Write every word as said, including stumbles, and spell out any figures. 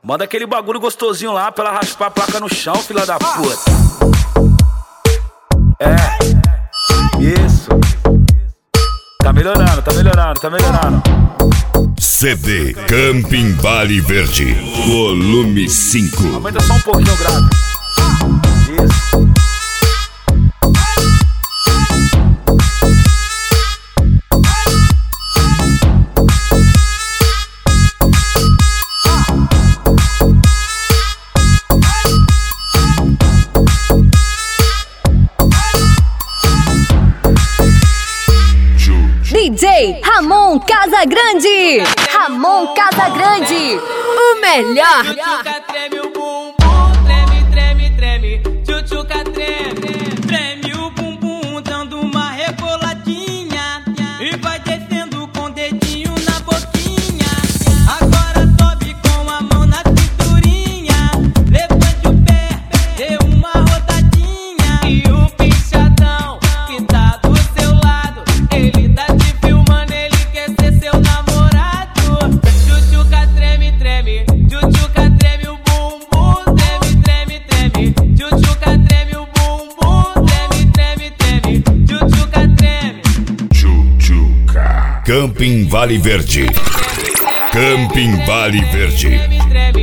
Manda aquele bagulho gostosinho lá pra ela raspar a placa no chão, filha da puta. É, isso. Tá melhorando, tá melhorando, tá melhorando. C D Camping Vale Verde, volume cinco. Aumenta só um pouquinho o grave. Isso. D J Ramon Casagrande, Ramon Casagrande, o melhor. Tchutchuca treme o bumbum, treme, treme, treme. Tchutchuca treme, treme o bumbum, dando uma reboladinha e vai descendo com o dedinho na boquinha. Agora sobe com a mão na cinturinha, levante o pé, dê uma rodadinha. E o pinchadão que tá do seu lado, ele tá te filmando, ele quer ser seu namorado. Tchutchuca treme, treme, tchutchuca treme o bumbum, treme, treme, treme. Tchutchuca treme o bumbum, treme, treme, treme. Tchutchuca treme. Tchutchuca. Camping Vale Verde. Camping Vale Verde. Treme, treme.